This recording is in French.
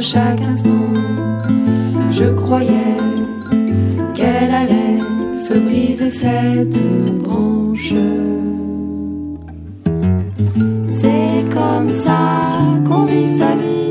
chaque instant. Je croyais qu'elle allait se briser cette branche. C'est comme ça qu'on vit sa vie.